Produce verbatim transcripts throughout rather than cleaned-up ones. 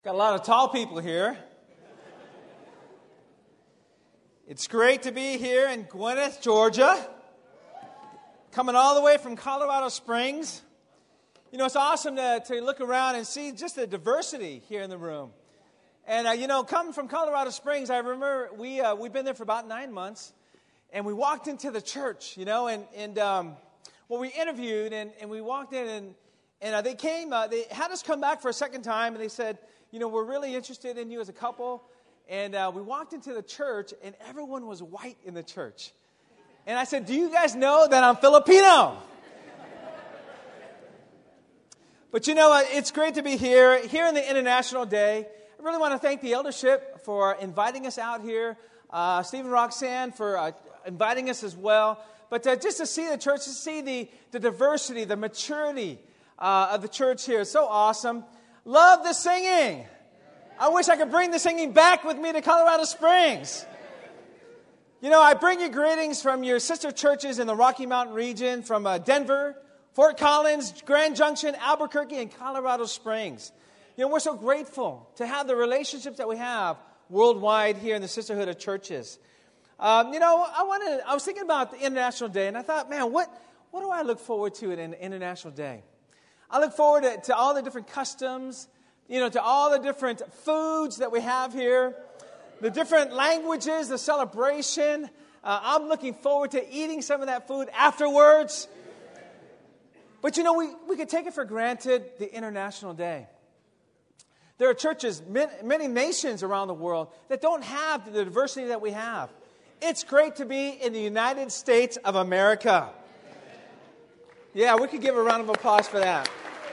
Got a lot of tall people here. It's great to be here in Gwinnett, Georgia. Coming all the way from Colorado Springs. You know, it's awesome to, to look around and see just the diversity here in the room. And, uh, you know, coming from Colorado Springs, I remember we, uh, we've been there for about nine months. And we walked into the church, you know, and, and um, well, we interviewed and, and we walked in and, and uh, they came, uh, they had us come back for a second time and they said, you know, we're really interested in you as a couple. And uh, we walked into the church, and everyone was white in the church. And I said, do you guys know that I'm Filipino? But, you know, uh, it's great to be here, here in the International Day. I really want to thank the eldership for inviting us out here. Uh, Steve and Roxanne for uh, inviting us as well. But uh, just to see the church, to see the, the diversity, the maturity uh, of the church here is so awesome. Love the singing. I wish I could bring the singing back with me to Colorado Springs. You know, I bring you greetings from your sister churches in the Rocky Mountain region, from uh, Denver, Fort Collins, Grand Junction, Albuquerque, and Colorado Springs. You know, we're so grateful to have the relationships that we have worldwide here in the Sisterhood of Churches. Um, you know, I wanted. I was thinking about the International Day, and I thought, man, what, what do I look forward to at an International Day? I look forward to, to all the different customs, you know, to all the different foods that we have here, the different languages, the celebration. Uh, I'm looking forward to eating some of that food afterwards. But, you know, we, we could take it for granted, the International Day. There are churches, many, many nations around the world that don't have the diversity that we have. It's great to be in the United States of America. Yeah, we could give a round of applause for that.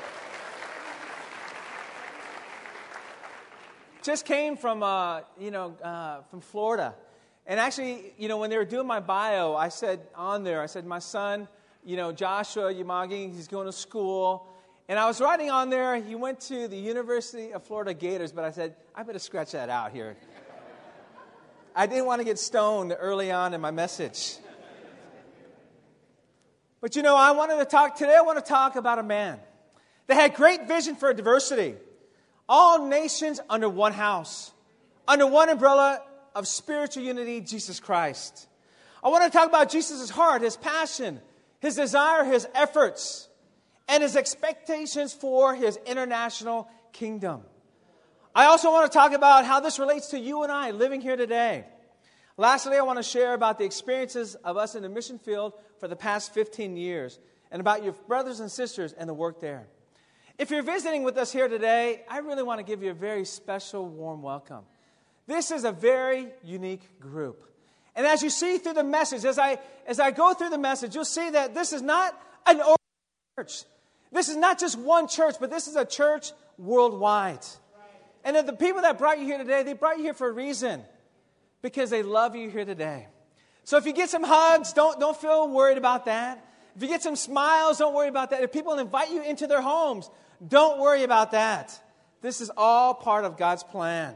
Just came from, uh, you know, uh, from Florida. And actually, you know, when they were doing my bio, I said on there, I said, my son, you know, Joshua Yamagi, he's going to school. And I was writing on there, he went to the University of Florida Gators, but I said, I better scratch that out here. I didn't want to get stoned early on in my message. But, you know, I wanted to talk, today I want to talk about a man that had great vision for diversity. All nations under one house, under one umbrella of spiritual unity, Jesus Christ. I want to talk about Jesus' heart, his passion, his desire, his efforts, and his expectations for his international kingdom. I also want to talk about how this relates to you and I living here today. Lastly, I want to share about the experiences of us in the mission field for the past fifteen years and about your brothers and sisters and the work there. If you're visiting with us here today, I really want to give you a very special, warm welcome. This is a very unique group. And as you see through the message, as I as I go through the message, you'll see that this is not an ordinary church. This is not just one church, but this is a church worldwide. And that the people that brought you here today, they brought you here for a reason. Because they love you here today. So if you get some hugs, don't, don't feel worried about that. If you get some smiles, don't worry about that. If people invite you into their homes, don't worry about that. This is all part of God's plan.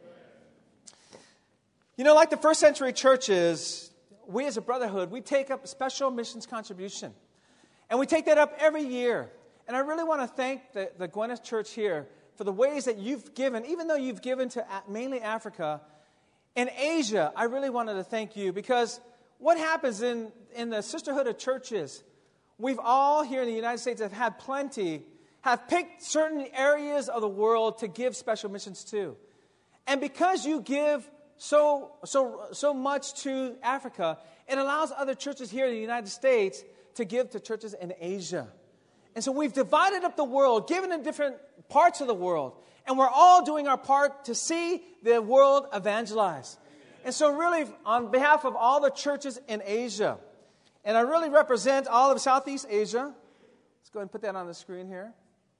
You know, like the first century churches, we as a brotherhood, we take up a special missions contribution. And we take that up every year. And I really want to thank the, the Gwinnett Church here for the ways that you've given, even though you've given to mainly Africa. In Asia, I really wanted to thank you because what happens in, in the Sisterhood of Churches, we've all here in the United States have had plenty, have picked certain areas of the world to give special missions to. And because you give so, so, so much to Africa, it allows other churches here in the United States to give to churches in Asia. And so we've divided up the world, given in different parts of the world. And we're all doing our part to see the world evangelize. And so really, on behalf of all the churches in Asia, and I really represent all of Southeast Asia. Let's go ahead and put that on the screen here.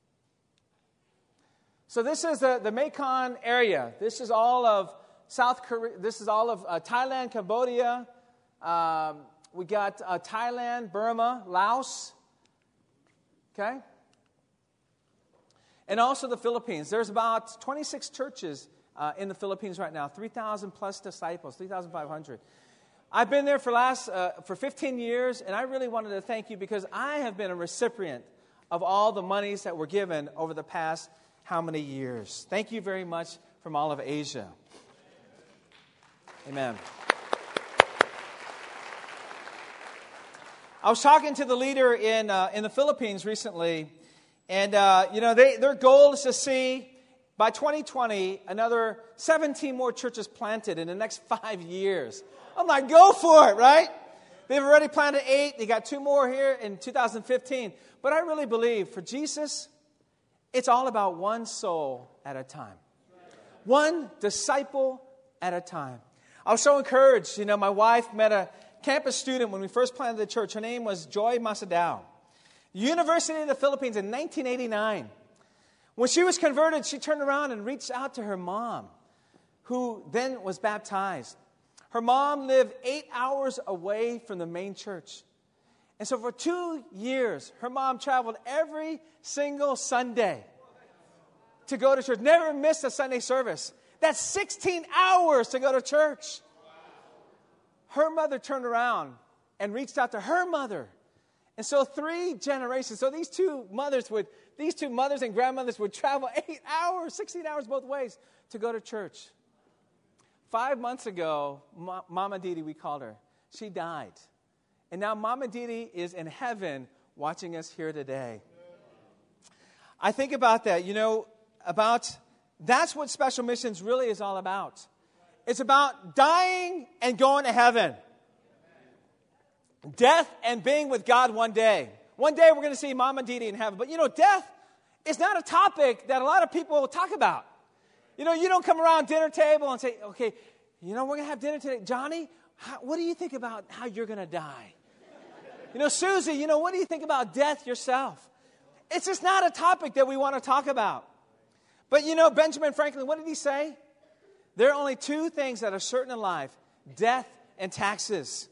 So this is the, the Mekong area. This is all of South Korea. This is all of uh, Thailand, Cambodia. Um, we got uh, Thailand, Burma, Laos. Okay? And also the Philippines. There's about twenty-six churches uh, in the Philippines right now. three thousand plus disciples, three thousand five hundred. I've been there for last uh, for fifteen years, and I really wanted to thank you because I have been a recipient of all the monies that were given over the past how many years. Thank you very much from all of Asia. Amen. I was talking to the leader in uh, in the Philippines recently, and uh, you know they, their goal is to see by twenty twenty another seventeen more churches planted in the next five years. I'm like, go for it, right? They've already planted eight. They got two more here in two thousand fifteen. But I really believe for Jesus, it's all about one soul at a time. One disciple at a time. I was so encouraged. You know, my wife met a campus student when we first planted the church. Her name was Joy Masadao. University of the Philippines in nineteen eighty-nine. When she was converted, she turned around and reached out to her mom, who then was baptized. Her mom lived eight hours away from the main church. And so for two years, her mom traveled every single Sunday to go to church. Never missed a Sunday service. That's sixteen hours to go to church. Her mother turned around and reached out to her mother. And so three generations, so these two mothers would, these two mothers and grandmothers would travel eight hours, sixteen hours both ways to go to church. Five months ago, Ma- Mama Didi, we called her, she died. And now Mama Didi is in heaven watching us here today. I think about that, you know, about, that's what Special Missions really is all about. It's about dying and going to heaven. Death and being with God one day. One day we're going to see Mama Didi in heaven. But you know, death is not a topic that a lot of people talk about. You know, you don't come around dinner table and say, okay, you know, we're going to have dinner today. Johnny, how, what do you think about how you're going to die? You know, Susie, you know, what do you think about death yourself? It's just not a topic that we want to talk about. But you know, Benjamin Franklin, what did he say? There are only two things that are certain in life, death and taxes.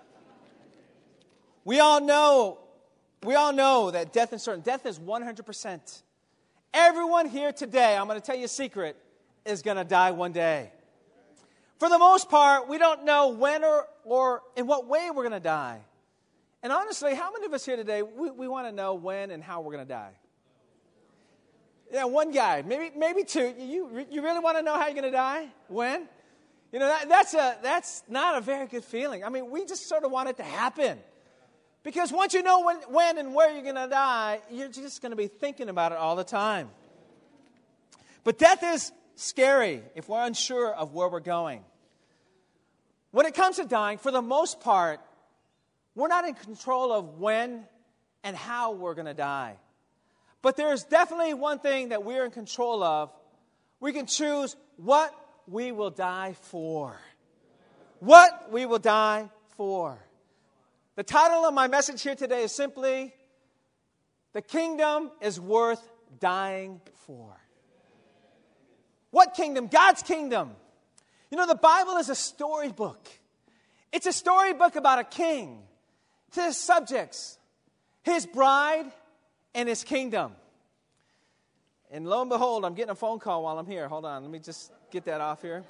We all know, we all know that death is certain. Death is one hundred percent. Everyone here today, I'm going to tell you a secret, is going to die one day. For the most part, we don't know when or, or in what way we're going to die. And honestly, how many of us here today, we, we want to know when and how we're going to die? Yeah, one guy, maybe maybe two. You you really want to know how you're going to die? When? You know, that, that's a that's not a very good feeling. I mean, we just sort of want it to happen. Because once you know when, when and where you're going to die, you're just going to be thinking about it all the time. But death is scary if we're unsure of where we're going. When it comes to dying, for the most part, we're not in control of when and how we're going to die. But there's definitely one thing that we're in control of. We can choose what we will die for. What we will die for. The title of my message here today is simply, The Kingdom is Worth Dying For. What kingdom? God's kingdom. You know, the Bible is a storybook. It's a storybook about a king, his subjects, his bride, and his kingdom. And lo and behold, I'm getting a phone call while I'm here. Hold on, let me just get that off here.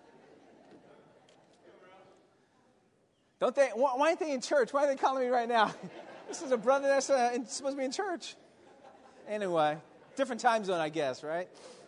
Don't they? Why aren't they in church? Why are they calling me right now? This is a brother that's uh, supposed to be in church. Anyway, different time zone, I guess, right?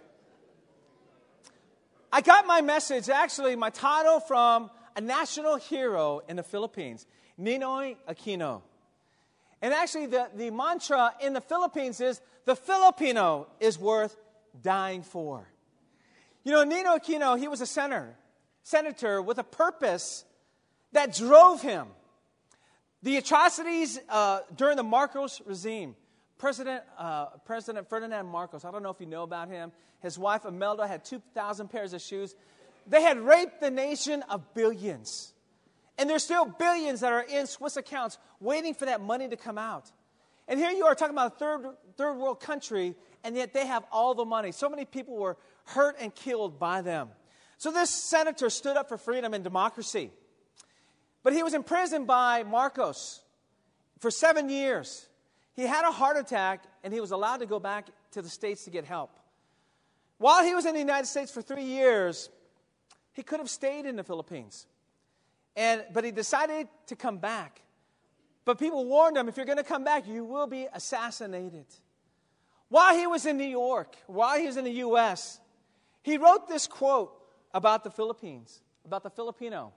I got my message, actually, my title from a national hero in the Philippines, Ninoy Aquino. And actually, the, the mantra in the Philippines is, the Filipino is worth dying for. You know, Ninoy Aquino, he was a senator, senator with a purpose that drove him. The atrocities uh, during the Marcos regime. President, uh, President Ferdinand Marcos, I don't know if you know about him. His wife Imelda had two thousand pairs of shoes. They had raped the nation of billions. And there's still billions that are in Swiss accounts waiting for that money to come out. And here you are talking about a third, third world country, and yet they have all the money. So many people were hurt and killed by them. So this senator stood up for freedom and democracy. But he was imprisoned by Marcos for seven years. He had a heart attack, and he was allowed to go back to the States to get help. While he was in the United States for three years, he could have stayed in the Philippines. And but he decided to come back. But people warned him, if you're going to come back, you will be assassinated. while he was in New York, while he was in the U S, he wrote this quote about the Philippines, about the Filipino.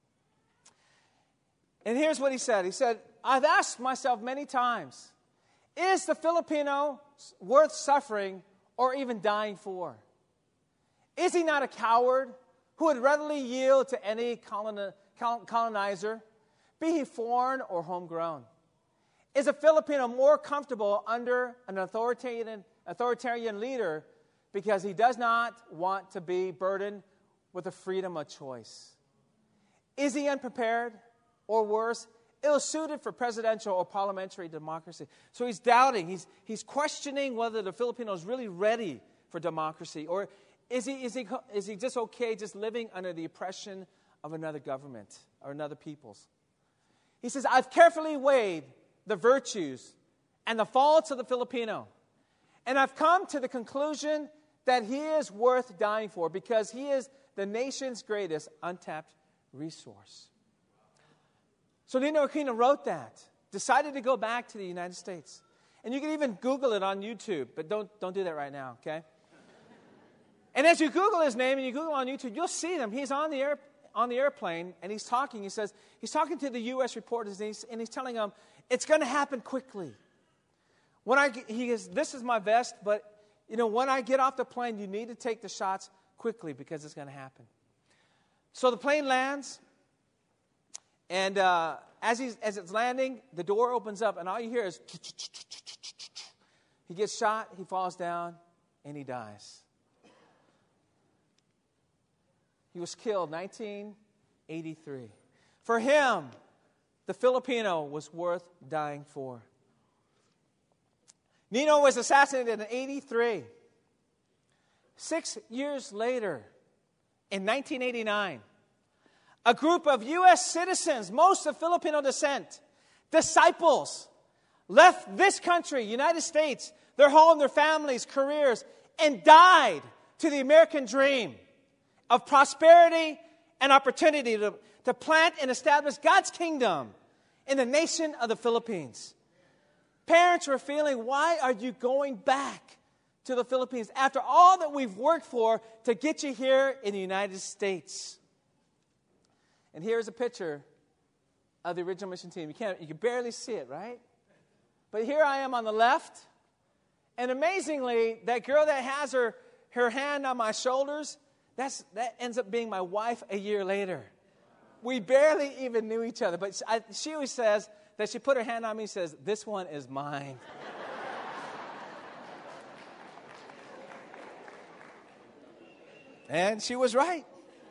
And here's what he said. He said, I've asked myself many times, is the Filipino worth suffering or even dying for? Is he not a coward who would readily yield to any coloni- colonizer, be he foreign or homegrown? Is a Filipino more comfortable under an authoritarian, authoritarian leader because he does not want to be burdened with the freedom of choice? Is he unprepared or worse, ill-suited for presidential or parliamentary democracy? So he's doubting, he's, he's questioning whether the Filipino is really ready for democracy, or is he, is, he, is he just okay just living under the oppression of another government or another people's? He says, I've carefully weighed the virtues and the faults of the Filipino, and I've come to the conclusion that he is worth dying for because he is the nation's greatest untapped resource. So Nino Aquino wrote that, decided to go back to the United States. And you can even Google it on YouTube, but don't, don't do that right now, okay? And as you Google his name and you Google on YouTube, you'll see him. He's on the air, on the airplane, and he's talking. He says, he's talking to the U S reporters, and he's, and he's telling them, it's going to happen quickly. When I get, he goes, this is my vest, but, you know, when I get off the plane, you need to take the shots quickly because it's going to happen. So the plane lands, and uh, as, he's, as it's landing, the door opens up, and all you hear is, he gets shot, he falls down, and he dies. He was killed in nineteen eighty-three. For him, the Filipino was worth dying for. Nino was assassinated in eighty-three. Six years later, in nineteen eighty-nine, a group of U S citizens, most of Filipino descent, disciples, left this country, United States, their home, their families, careers, and died to the American dream of prosperity and opportunity to, to plant and establish God's kingdom in the nation of the Philippines. Parents were feeling, why are you going back to the Philippines after all that we've worked for to get you here in the United States? And here's a picture of the original mission team. You can't, you can barely see it, right? But here I am on the left. And amazingly, that girl that has her, her hand on my shoulders, that's, that ends up being my wife a year later. We barely even knew each other. But I, she always says that she put her hand on me and says, this one is mine. And she was right.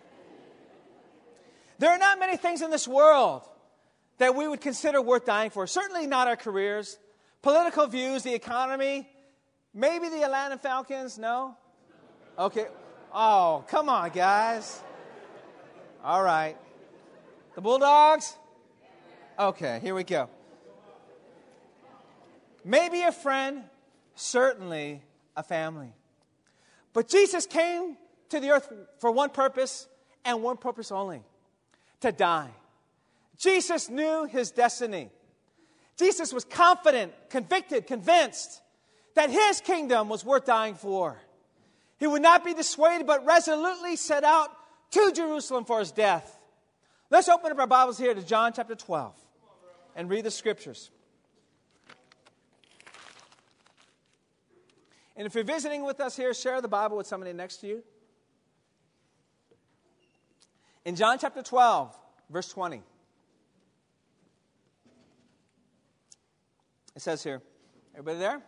There are not many things in this world that we would consider worth dying for. Certainly not our careers, political views, the economy, maybe the Atlanta Falcons. No? Okay. Oh, come on, guys. All right. The Bulldogs? Okay, here we go. Maybe a friend, certainly a family. But Jesus came to the earth for one purpose and one purpose only, to die. Jesus knew his destiny. Jesus was confident, convicted, convinced that his kingdom was worth dying for. He would not be dissuaded, but resolutely set out to Jerusalem for his death. Let's open up our Bibles here to John chapter twelve and read the scriptures. And if you're visiting with us here, share the Bible with somebody next to you. In John chapter twelve, verse twenty. It says here, everybody there?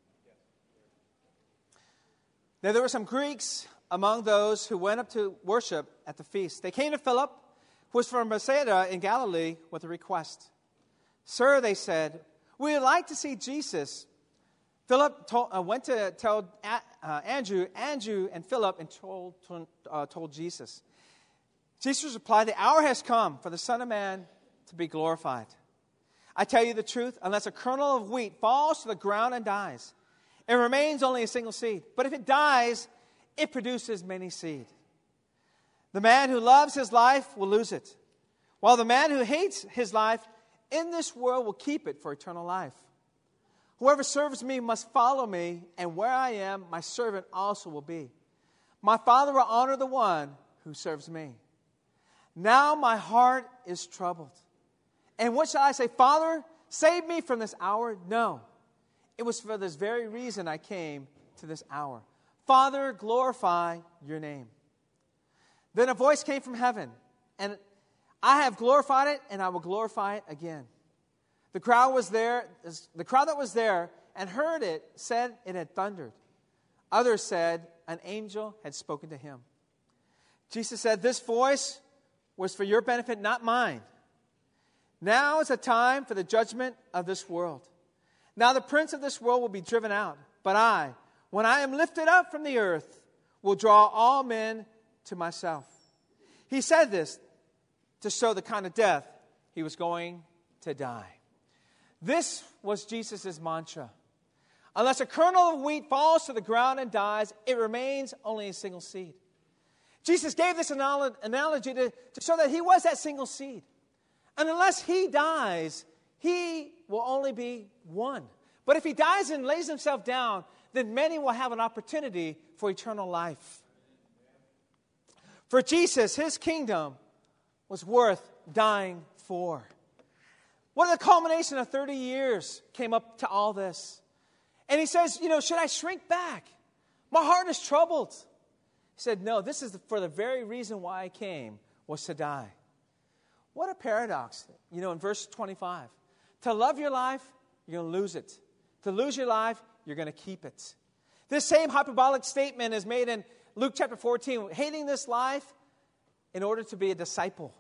Now there were some Greeks among those who went up to worship at the feast. They came to Philip, who was from Bethsaida in Galilee, with a request. Sir, they said, we would like to see Jesus. Philip told, uh, went to tell uh, Andrew, Andrew and Philip, and told, uh, told Jesus. Jesus replied, the hour has come for the Son of Man to be glorified. I tell you the truth, unless a kernel of wheat falls to the ground and dies, it remains only a single seed. But if it dies, it produces many seed. The man who loves his life will lose it, while the man who hates his life in this world will keep it for eternal life. Whoever serves me must follow me, and where I am, my servant also will be. My Father will honor the one who serves me. Now my heart is troubled. And what shall I say? Father, save me from this hour? No. It was for this very reason I came to this hour. Father, glorify your name. Then a voice came from heaven, and I have glorified it, and I will glorify it again. The crowd was there, the crowd that was there and heard it said it had thundered. Others said an angel had spoken to him. Jesus said, this voice was for your benefit, not mine. Now is the time for the judgment of this world. Now the prince of this world will be driven out. But I, when I am lifted up from the earth, will draw all men to myself. He said this to show the kind of death he was going to die. This was Jesus' mantra. Unless a kernel of wheat falls to the ground and dies, it remains only a single seed. Jesus gave this analogy to, to show that he was that single seed. And unless he dies, he will only be one. But if he dies and lays himself down, then many will have an opportunity for eternal life. For Jesus, his kingdom was worth dying for. What the culmination of thirty years came up to all this. And he says, you know, should I shrink back? My heart is troubled. He said, no, this is for the very reason why I came, was to die. What a paradox. You know, in verse twenty-five, to love your life, you're going to lose it. To lose your life, you're going to keep it. This same hyperbolic statement is made in Luke chapter fourteen, hating this life in order to be a disciple.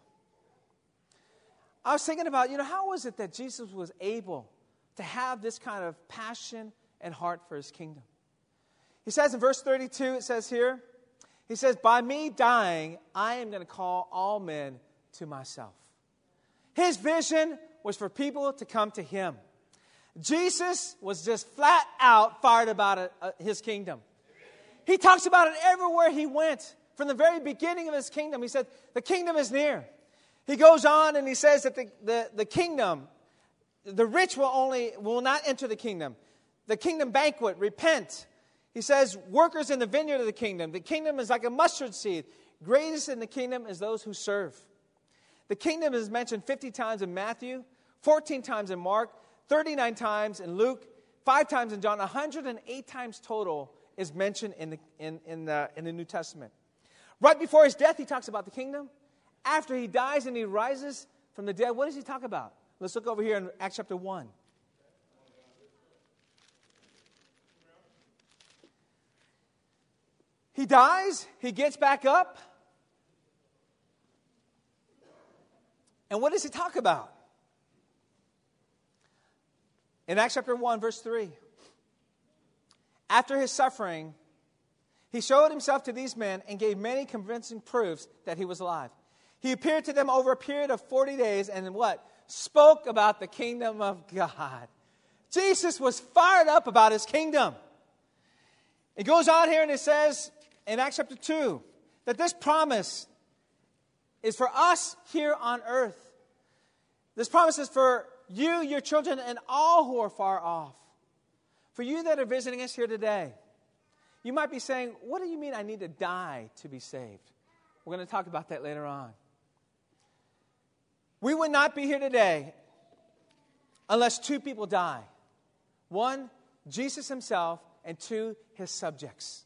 I was thinking about, you know, how was it that Jesus was able to have this kind of passion and heart for his kingdom? He says in verse thirty-two, it says here, he says, by me dying, I am going to call all men to myself. His vision was for people to come to him. Jesus was just flat out fired about it, uh, his kingdom. He talks about it everywhere he went. From the very beginning of his kingdom, he said, the kingdom is near. He goes on and he says that the, the, the kingdom, the rich will only will not enter the kingdom. The kingdom banquet, repent. He says, workers in the vineyard of the kingdom. The kingdom is like a mustard seed. Greatest in the kingdom is those who serve. The kingdom is mentioned fifty times in Matthew, fourteen times in Mark, thirty-nine times in Luke, five times in John, one hundred eight times total is mentioned in the, in, in, the, in the New Testament. Right before his death, he talks about the kingdom. After he dies and he rises from the dead, what does he talk about? Let's look over here in Acts chapter one. He dies, he gets back up. And what does he talk about? In Acts chapter one, verse three. After his suffering, he showed himself to these men and gave many convincing proofs that he was alive. He appeared to them over a period of forty days and what? Spoke about the kingdom of God. Jesus was fired up about his kingdom. It goes on here and it says in Acts chapter two that this promise is for us here on earth. This promise is for you, your children, and all who are far off. For you that are visiting us here today, you might be saying, what do you mean I need to die to be saved? We're going to talk about that later on. We would not be here today unless two people die. One, Jesus himself, and two, his subjects.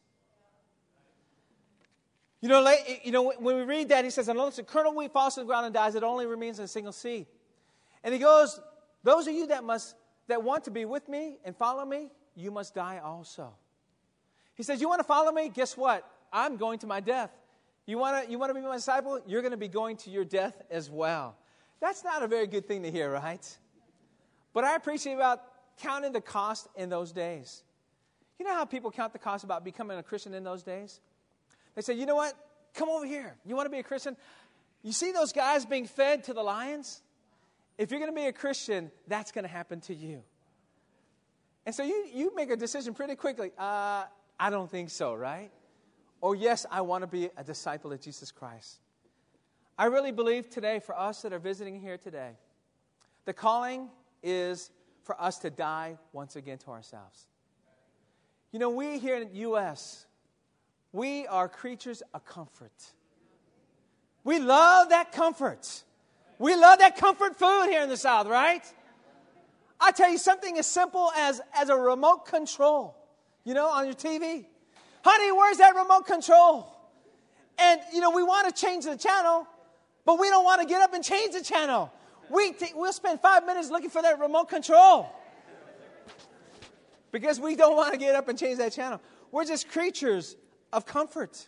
You know, you know, when we read that, he says, unless a kernel of wheat falls to the ground and dies, it only remains in a single seed. And he goes, those of you that must that want to be with me and follow me, you must die also. He says, you want to follow me? Guess what? I'm going to my death. You want to you want to be my disciple? You're going to be going to your death as well. That's not a very good thing to hear, right? But I appreciate about counting the cost in those days. You know how people count the cost about becoming a Christian in those days? They say, you know what? Come over here. You want to be a Christian? You see those guys being fed to the lions? If you're going to be a Christian, that's going to happen to you. And so you, you make a decision pretty quickly. Uh, I don't think so, right? Or yes, I want to be a disciple of Jesus Christ. I really believe today for us that are visiting here today, the calling is for us to die once again to ourselves. You know, we here in the U S, we are creatures of comfort. We love that comfort. We love that comfort food here in the South, right? I tell you, something as simple as, as a remote control, you know, on your T V. Honey, where's that remote control? And, you know, we want to change the channel, but we don't want to get up and change the channel. We t- we'll spend five minutes looking for that remote control because we don't want to get up and change that channel. We're just creatures of comfort.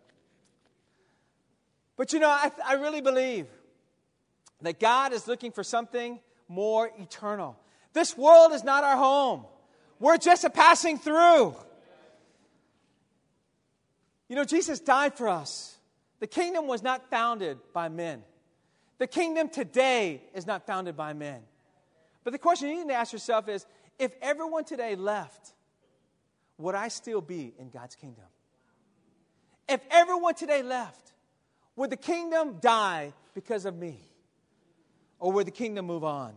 But, you know, I, I really believe that God is looking for something more eternal. This world is not our home. We're just a passing through. You know, Jesus died for us. The kingdom was not founded by men. The kingdom today is not founded by men. But the question you need to ask yourself is, if everyone today left, would I still be in God's kingdom? If everyone today left, would the kingdom die because of me? Or would the kingdom move on?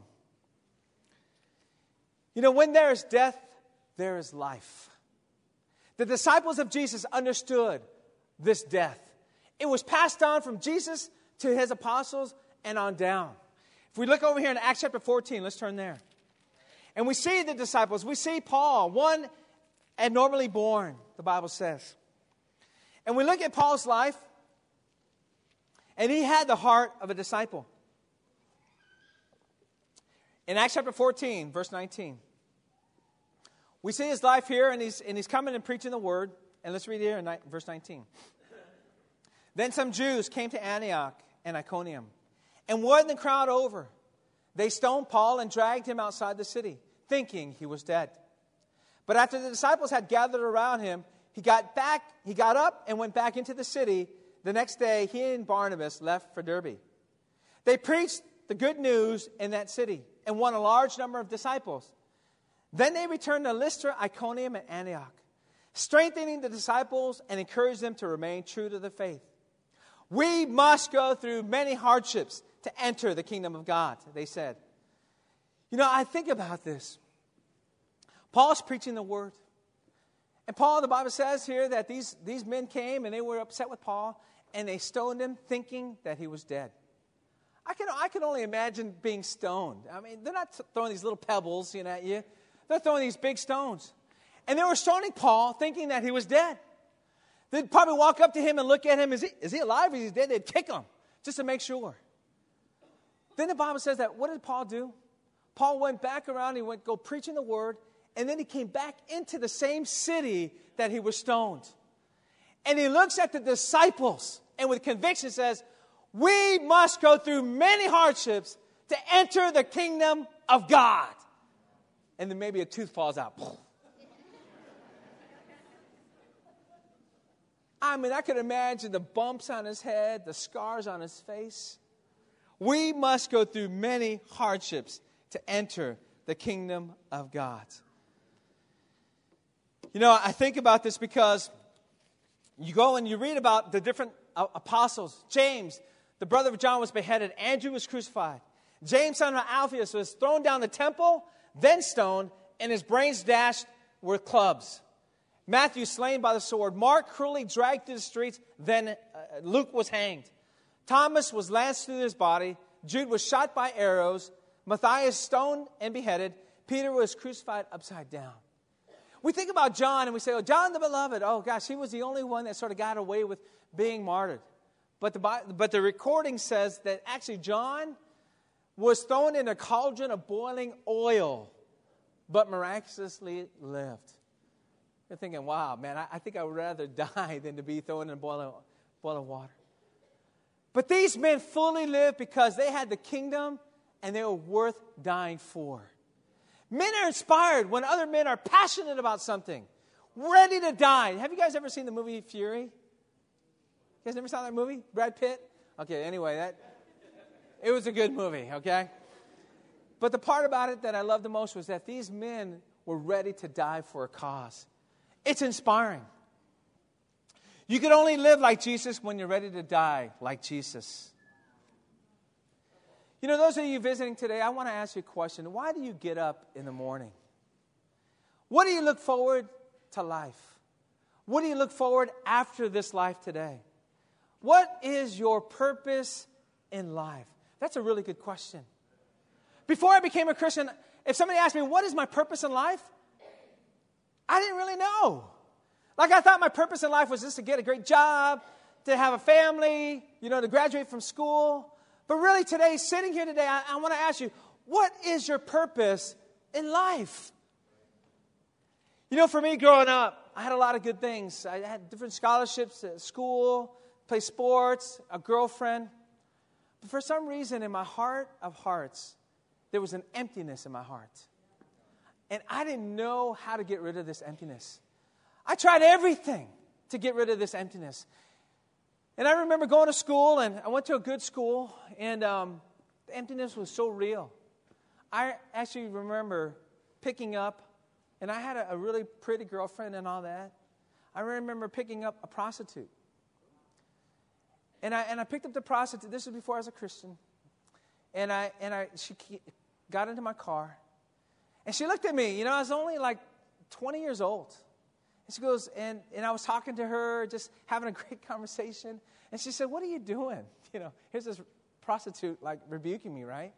You know, when there is death, there is life. The disciples of Jesus understood this death. It was passed on from Jesus to his apostles and on down. If we look over here in Acts chapter fourteen, let's turn there. And we see the disciples. We see Paul, one abnormally born, the Bible says. And we look at Paul's life, and he had the heart of a disciple. In Acts chapter fourteen, verse nineteen, we see his life here, and he's, and he's coming and preaching the word. And let's read here in ni- verse nineteen. Then some Jews came to Antioch and Iconium, and won the crowd over. They stoned Paul and dragged him outside the city, thinking he was dead. But after the disciples had gathered around him, he got back. He got up and went back into the city. The next day, he and Barnabas left for Derbe. They preached the good news in that city and won a large number of disciples. Then they returned to Lystra, Iconium, and Antioch, strengthening the disciples and encouraged them to remain true to the faith. We must go through many hardships to enter the kingdom of God, they said. You know, I think about this. Paul's preaching the word. And Paul, the Bible says here that these, these men came and they were upset with Paul and they stoned him thinking that he was dead. I can, I can only imagine being stoned. I mean, they're not throwing these little pebbles, you know, at you. They're throwing these big stones. And they were stoning Paul thinking that he was dead. They'd probably walk up to him and look at him. Is he, is he alive or is he dead? They'd kick him just to make sure. Then the Bible says that what did Paul do? Paul went back around. He went go preaching the word. And then he came back into the same city that he was stoned. And he looks at the disciples and with conviction says, we must go through many hardships to enter the kingdom of God. And then maybe a tooth falls out. I mean, I could imagine the bumps on his head, the scars on his face. We must go through many hardships to enter the kingdom of God. You know, I think about this because you go and you read about the different apostles. James, the brother of John, was beheaded. Andrew was crucified. James, son of Alphaeus, was thrown down the temple, then stoned, and his brains dashed with clubs. Matthew slain by the sword. Mark cruelly dragged through the streets. Then uh, Luke was hanged. Thomas was lanced through his body. Jude was shot by arrows. Matthias stoned and beheaded. Peter was crucified upside down. We think about John and we say, oh, John the beloved. Oh, gosh, he was the only one that sort of got away with being martyred. But the, but the recording says that actually John was thrown in a cauldron of boiling oil, but miraculously lived. You're thinking, wow, man, I, I think I would rather die than to be thrown in a boiling, boiling water. But these men fully lived because they had the kingdom and they were worth dying for. Men are inspired when other men are passionate about something, ready to die. Have you guys ever seen the movie Fury? You guys never saw that movie? Brad Pitt? Okay, anyway, that it was a good movie, okay? But the part about it that I loved the most was that these men were ready to die for a cause. It's inspiring. You can only live like Jesus when you're ready to die like Jesus. You know, those of you visiting today, I want to ask you a question. Why do you get up in the morning? What do you look forward to life? What do you look forward after this life today? What is your purpose in life? That's a really good question. Before I became a Christian, if somebody asked me, what is my purpose in life? I didn't really know. Like, I thought my purpose in life was just to get a great job, to have a family, you know, to graduate from school. But really today, sitting here today, I, I want to ask you, what is your purpose in life? You know, for me growing up, I had a lot of good things. I had different scholarships at school, play sports, a girlfriend. But for some reason, in my heart of hearts, there was an emptiness in my heart. And I didn't know how to get rid of this emptiness. I tried everything to get rid of this emptiness. And I remember going to school, and I went to a good school, and um, the emptiness was so real. I actually remember picking up, and I had a, a really pretty girlfriend and all that. I remember picking up a prostitute. And I and I picked up the prostitute. This was before I was a Christian. And I and I she got into my car. And she looked at me. You know, I was only like twenty years old. And she goes, and, and I was talking to her, just having a great conversation. And she said, what are you doing? You know, here's this prostitute like rebuking me, right?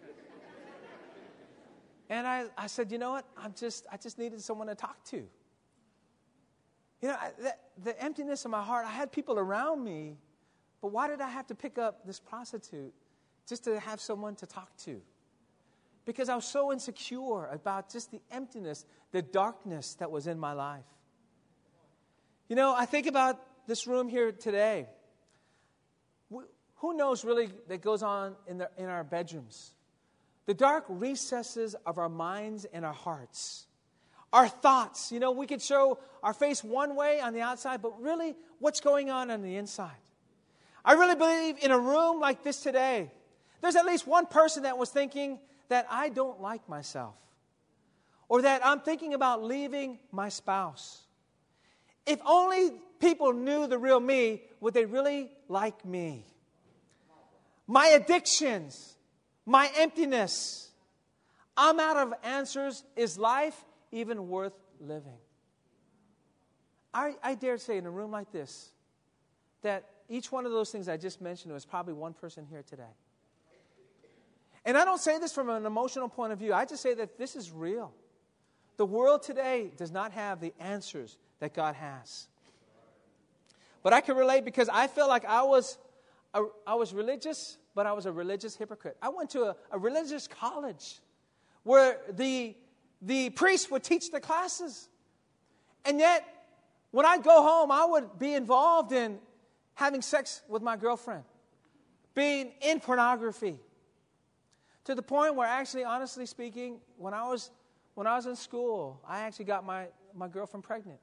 And I, I said, you know what? I'm just I just needed someone to talk to. You know, I, the, the emptiness in my heart, I had people around me, but why did I have to pick up this prostitute just to have someone to talk to? Because I was so insecure about just the emptiness, the darkness that was in my life. You know, I think about this room here today. Who knows really that goes on in, the, in our bedrooms? The dark recesses of our minds and our hearts. Our thoughts. You know, we could show our face one way on the outside, but really, what's going on on the inside? I really believe in a room like this today, there's at least one person that was thinking that I don't like myself. Or that I'm thinking about leaving my spouse. If only people knew the real me, would they really like me? My addictions, my emptiness. I'm out of answers. Is life even worth living? I, I dare say in a room like this, that each one of those things I just mentioned was probably one person here today. And I don't say this from an emotional point of view. I just say that this is real. The world today does not have the answers that God has. But I can relate because I feel like I was a, I was religious, but I was a religious hypocrite. I went to a, a religious college where the, the priest would teach the classes. And yet, when I'd go home, I would be involved in having sex with my girlfriend, being in pornography. To the point where actually, honestly speaking, when I was when I was in school, I actually got my, my girlfriend pregnant.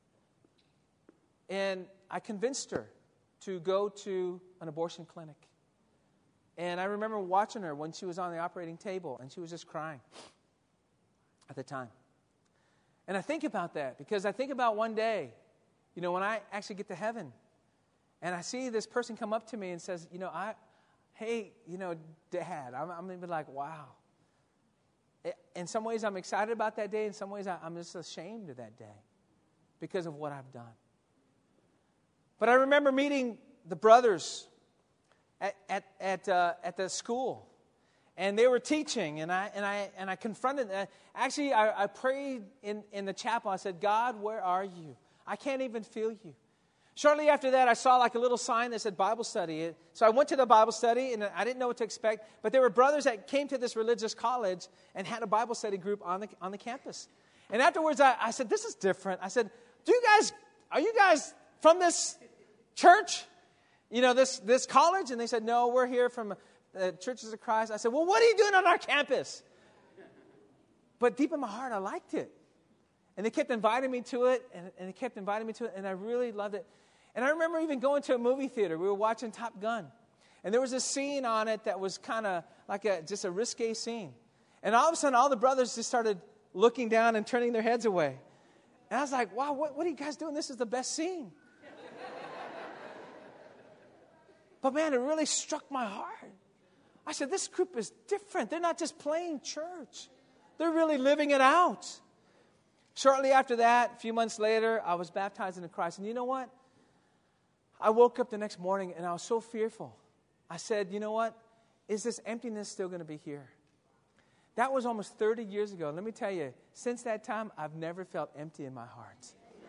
And I convinced her to go to an abortion clinic. And I remember watching her when she was on the operating table, and she was just crying at the time. And I think about that because I think about one day, you know, when I actually get to heaven, and I see this person come up to me and says, you know, I, hey, you know, Dad, I'm, I'm going to be like, wow. In some ways, I'm excited about that day. In some ways, I, I'm just ashamed of that day because of what I've done. But I remember meeting the brothers at at at, uh, at the school, and they were teaching, and I and I and I confronted them. Actually, I, I prayed in, in the chapel. I said, God, where are you? I can't even feel you. Shortly after that, I saw like a little sign that said Bible study. So I went to the Bible study, and I didn't know what to expect. But there were brothers that came to this religious college and had a Bible study group on the on the campus. And afterwards, I, I said, this is different. I said, do you guys, are you guys from this church? You know, this, this college? And they said, no, we're here from the Churches of Christ. I said, well, what are you doing on our campus? But deep in my heart, I liked it. And they kept inviting me to it, and, and they kept inviting me to it, and I really loved it. And I remember even going to a movie theater. We were watching Top Gun. And there was a scene on it that was kind of like a just a risque scene. And all of a sudden, all the brothers just started looking down and turning their heads away. And I was like, wow, what, what are you guys doing? This is the best scene. But man, it really struck my heart. I said, this group is different. They're not just playing church. They're really living it out. Shortly after that, a few months later, I was baptized into Christ. And you know what? I woke up the next morning and I was so fearful. I said, you know what? Is this emptiness still going to be here? That was almost thirty years ago. Let me tell you, since that time, I've never felt empty in my heart.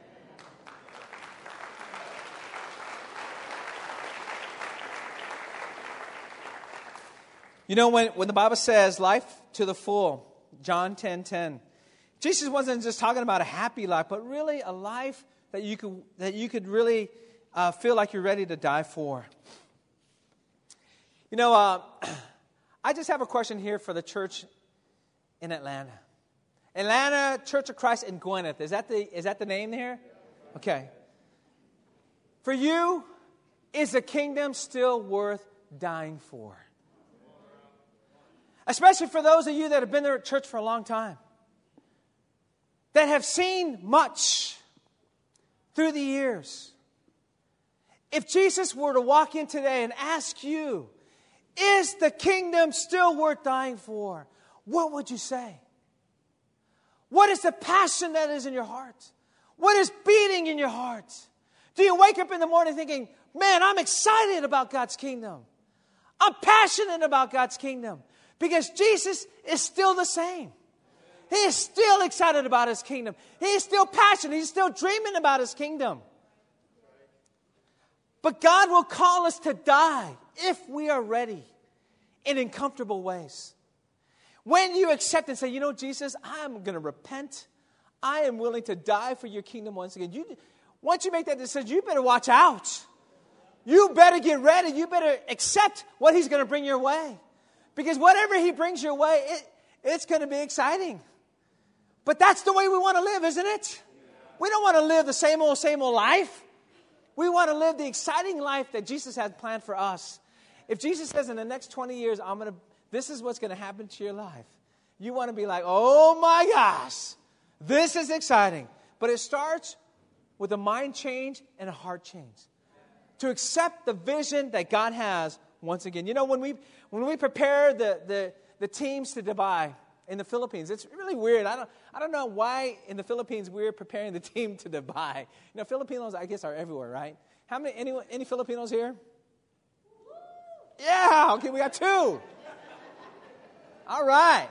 You know, when, when the Bible says life to the full, John ten ten, Jesus wasn't just talking about a happy life, but really a life that you could that you could really uh, feel like you're ready to die for. You know, uh, I just have a question here for the church in Atlanta. Atlanta Church of Christ in Gwyneth. Is that the is that the name there? Okay. For you, is the kingdom still worth dying for? Especially for those of you that have been there at church for a long time. That have seen much through the years. If Jesus were to walk in today and ask you, is the kingdom still worth dying for? What would you say? What is the passion that is in your heart? What is beating in your heart? Do you wake up in the morning thinking, man, I'm excited about God's kingdom. I'm passionate about God's kingdom. Because Jesus is still the same. He is still excited about His kingdom. He is still passionate. He's still dreaming about His kingdom. But God will call us to die if we are ready and in comfortable ways. When you accept and say, you know, Jesus, I'm going to repent. I am willing to die for your kingdom once again. You, once you make that decision, you better watch out. You better get ready. You better accept what He's going to bring your way. Because whatever He brings your way, it, it's going to be exciting. But that's the way we want to live, isn't it? We don't want to live the same old, same old life. We want to live the exciting life that Jesus has planned for us. If Jesus says in the next twenty years, I'm going to, this is what's going to happen to your life. You want to be like, oh my gosh, this is exciting. But it starts with a mind change and a heart change. To accept the vision that God has once again. You know, when we when we prepare the, the, the teams to Dubai in the Philippines, it's really weird. I don't I don't know why in the Philippines we're preparing the team to Dubai. You know, Filipinos, I guess, are everywhere, right? How many any any Filipinos here? Yeah, okay, we got two. All right.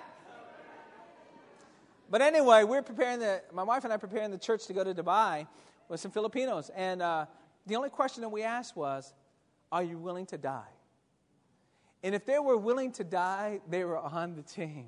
But anyway, we're preparing the my wife and I preparing the church to go to Dubai with some Filipinos, and uh, the only question that we asked was, "Are you willing to die?" And if they were willing to die, they were on the team.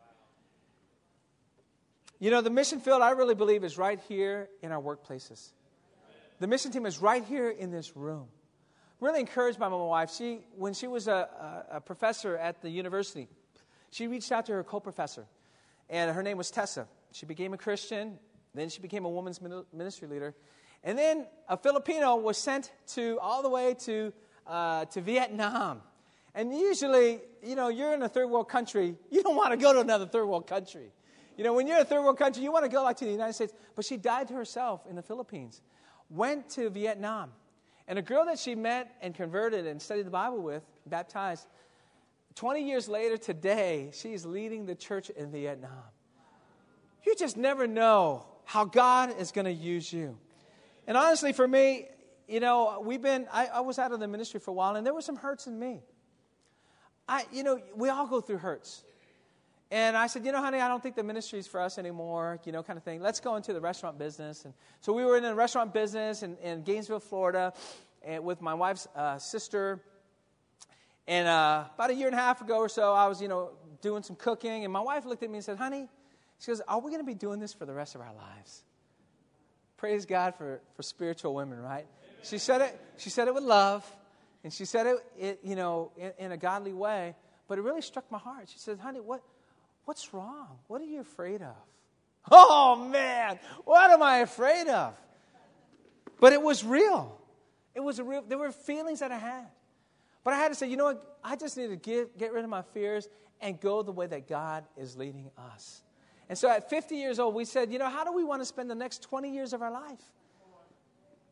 You know, the mission field, I really believe, is right here in our workplaces. The mission team is right here in this room. I'm really encouraged by my wife. She, when she was a, a, a professor at the university, she reached out to her co-professor, and her name was Tessa. She became a Christian. Then she became a women's ministry leader. And then a Filipino was sent to all the way to uh, to Vietnam. And usually, you know, you're in a third world country, you don't want to go to another third world country. You know, when you're in a third world country, you want to go like to the United States. But she died to herself in the Philippines, went to Vietnam. And a girl that she met and converted and studied the Bible with, baptized, twenty years later today, she's leading the church in Vietnam. You just never know how God is going to use you. And honestly, for me, you know, we've been, I, I was out of the ministry for a while, and there were some hurts in me. I, you know, we all go through hurts. And I said, you know, honey, I don't think the ministry is for us anymore, you know, kind of thing. Let's go into the restaurant business. And so we were in the restaurant business in, in Gainesville, Florida, and with my wife's uh, sister. And uh, about a year and a half ago or so, I was, you know, doing some cooking. And my wife looked at me and said, honey, she goes, are we going to be doing this for the rest of our lives? Praise God for, for spiritual women, right? She said it. She said it with love. And she said it, it you know, in, in a godly way, but it really struck my heart. She said, honey, what, what's wrong? What are you afraid of? Oh, man, what am I afraid of? But it was real. It was a real, there were feelings that I had. But I had to say, you know what? I just need to get, get rid of my fears and go the way that God is leading us. And so at fifty years old, we said, you know, how do we want to spend the next twenty years of our life?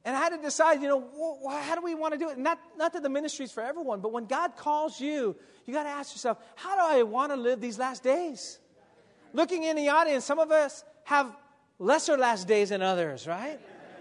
And I had to decide, you know, wh- wh- how do we want to do it? Not, not that the ministry is for everyone, but when God calls you, you got to ask yourself, how do I want to live these last days? Looking in the audience, some of us have lesser last days than others, right?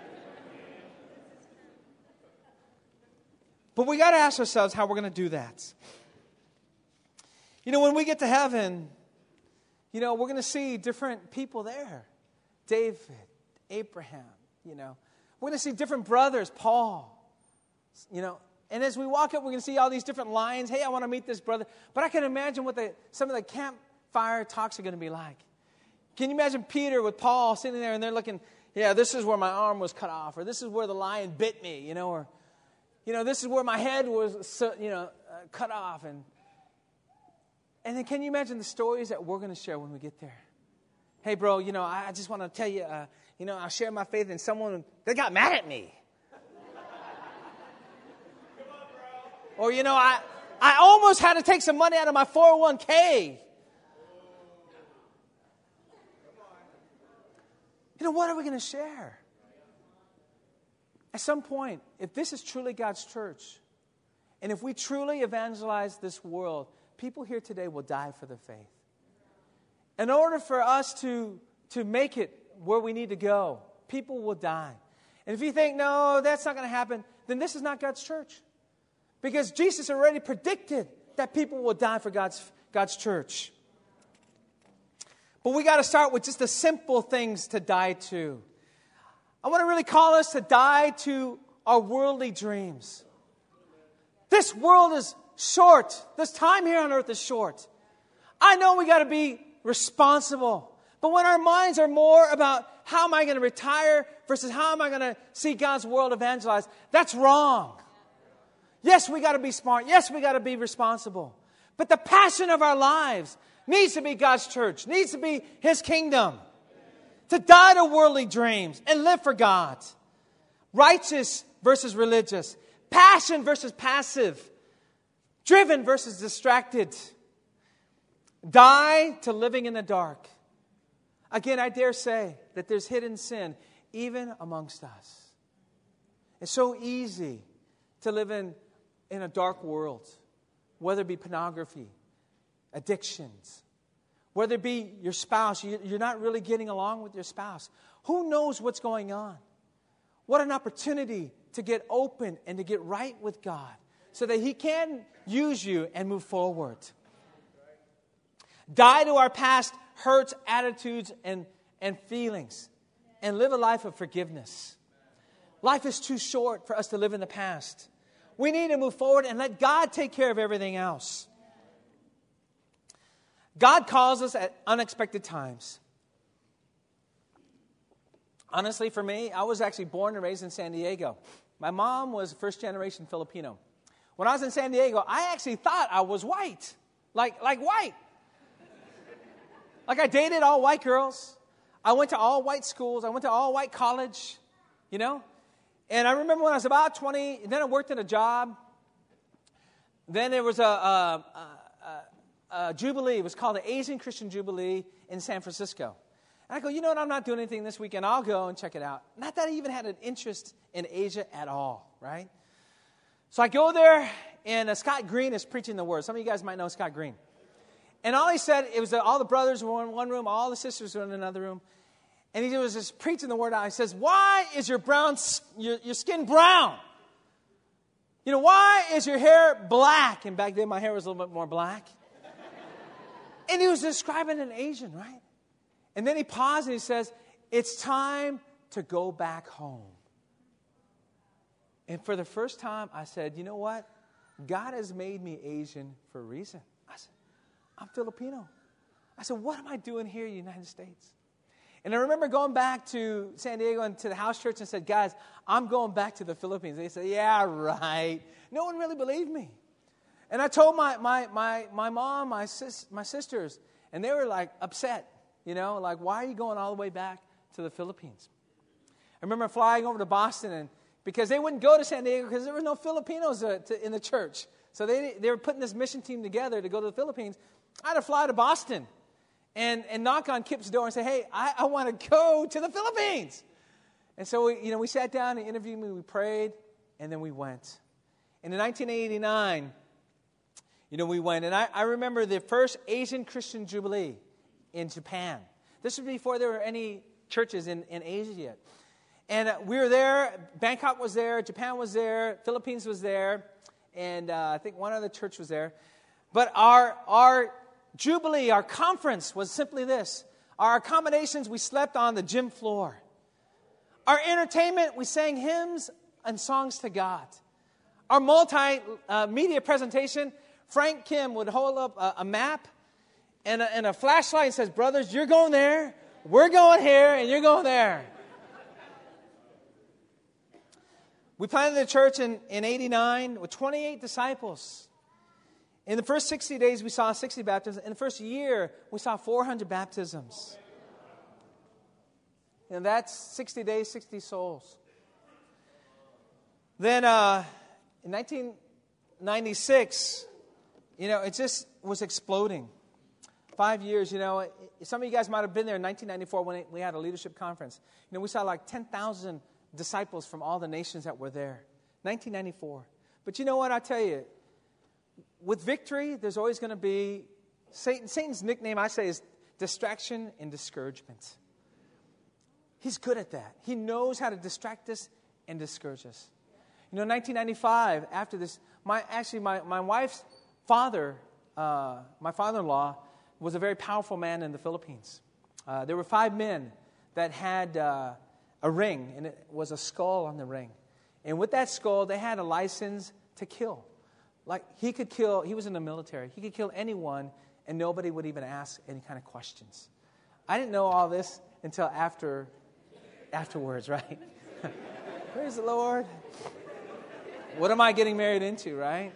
But we got to ask ourselves how we're going to do that. You know, when we get to heaven, you know, we're going to see different people there. David, Abraham, you know. We're going to see different brothers, Paul, you know. And as we walk up, we're going to see all these different lines. Hey, I want to meet this brother. But I can imagine what the, some of the campfire talks are going to be like. Can you imagine Peter with Paul sitting there and they're looking, yeah, this is where my arm was cut off, or this is where the lion bit me, you know, or, you know, this is where my head was, you know, uh, cut off. And, and then can you imagine the stories that we're going to share when we get there? Hey, bro, you know, I, I just want to tell you, uh, you know, I share my faith in someone, they got mad at me. Or, you know, I, I almost had to take some money out of my four oh one k. You know, what are we going to share? At some point, if this is truly God's church, and if we truly evangelize this world, people here today will die for the faith. In order for us to, to make it where we need to go, people will die. And if you think, no, that's not going to happen, then this is not God's church. Because Jesus already predicted that people will die for God's, God's church. But we got to start with just the simple things to die to. I want to really call us to die to our worldly dreams. This world is short. This time here on earth is short. I know we got to be responsible. But when our minds are more about how am I going to retire versus how am I going to see God's world evangelized, that's wrong. Yes, we got to be smart. Yes, we got to be responsible. But the passion of our lives needs to be God's church, needs to be His kingdom. To die to worldly dreams and live for God. Righteous versus religious. Passion versus passive. Driven versus distracted. Die to living in the dark. Again, I dare say that there's hidden sin even amongst us. It's so easy to live in, in a dark world. Whether it be pornography, addictions, whether it be your spouse, you're not really getting along with your spouse. Who knows what's going on? What an opportunity to get open and to get right with God so that He can use you and move forward. Die to our past hurts, attitudes, and, and feelings and live a life of forgiveness. Life is too short for us to live in the past. We need to move forward and let God take care of everything else. God calls us at unexpected times. Honestly, for me, I was actually born and raised in San Diego. My mom was first generation Filipino. When I was in San Diego, I actually thought I was white. Like, like white. Like I dated all white girls. I went to all white schools. I went to all white college, you know. And I remember when I was about twenty, then I worked at a job. Then there was a... a, a Uh, Jubilee. It was called the Asian Christian Jubilee in San Francisco. And I go, you know what, I'm not doing anything this weekend. I'll go and check it out. Not that I even had an interest in Asia at all, right? So I go there, and uh, Scott Green is preaching the word. Some of you guys might know Scott Green. And all he said, it was that all the brothers were in one room, all the sisters were in another room. And he was just preaching the word out. He says, why is your brown, your, your skin brown? You know, why is your hair black? And back then my hair was a little bit more black. And he was describing an Asian, right? And then he paused and he says, it's time to go back home. And for the first time, I said, you know what? God has made me Asian for a reason. I said, I'm Filipino. I said, what am I doing here in the United States? And I remember going back to San Diego and to the house church and said, guys, I'm going back to the Philippines. They said, yeah, right. No one really believed me. And I told my my my my mom, my sis, my sisters, and they were like upset, you know, like, why are you going all the way back to the Philippines? I remember flying over to Boston, and because they wouldn't go to San Diego because there were no Filipinos uh, to, in the church. So they they were putting this mission team together to go to the Philippines. I had to fly to Boston and, and knock on Kip's door and say, hey, I, I want to go to the Philippines. And so, we, you know, we sat down and interviewed me, we prayed, and then we went. And in nineteen eighty-nine, you know, we went. And I, I remember the first Asian Christian Jubilee in Japan. This was before there were any churches in, in Asia yet. And uh, we were there. Bangkok was there. Japan was there. Philippines was there. And uh, I think one other church was there. But our our Jubilee, our conference was simply this. Our accommodations, we slept on the gym floor. Our entertainment, we sang hymns and songs to God. Our multi-media uh, presentation, Frank Kim would hold up a, a map and a, and a flashlight and says, brothers, you're going there, we're going here, and you're going there. We planted the church in, in eighty-nine with twenty-eight disciples. In the first sixty days, we saw sixty baptisms. In the first year, we saw four hundred baptisms. And that's sixty days, sixty souls. Then uh, in nineteen ninety-six, you know, it just was exploding. Five years, you know, some of you guys might have been there in nineteen ninety-four when we had a leadership conference. You know, we saw like ten thousand disciples from all the nations that were there. nineteen ninety-four. But you know what, I tell you, with victory, there's always going to be, Satan, Satan's nickname, I say, is distraction and discouragement. He's good at that. He knows how to distract us and discourage us. You know, in nineteen ninety-five, after this, my actually my, my wife's father, uh, my father-in-law, was a very powerful man in the Philippines. Uh, there were five men that had uh, a ring, and it was a skull on the ring. And with that skull, they had a license to kill. Like, he could kill, he was in the military. He could kill anyone, and nobody would even ask any kind of questions. I didn't know all this until after, afterwards, right? Praise the Lord. What am I getting married into, right?